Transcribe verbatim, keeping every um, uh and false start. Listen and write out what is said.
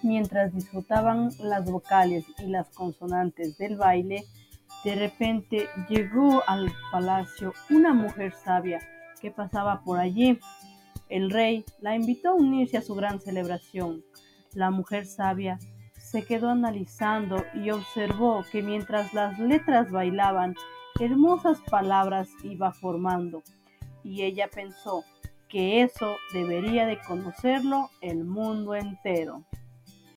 Mientras disfrutaban las vocales y las consonantes del baile, de repente llegó al palacio una mujer sabia que pasaba por allí. El rey la invitó a unirse a su gran celebración. La mujer sabia se quedó analizando y observó que mientras las letras bailaban, hermosas palabras iba formando, y ella pensó que eso debería de conocerlo el mundo entero.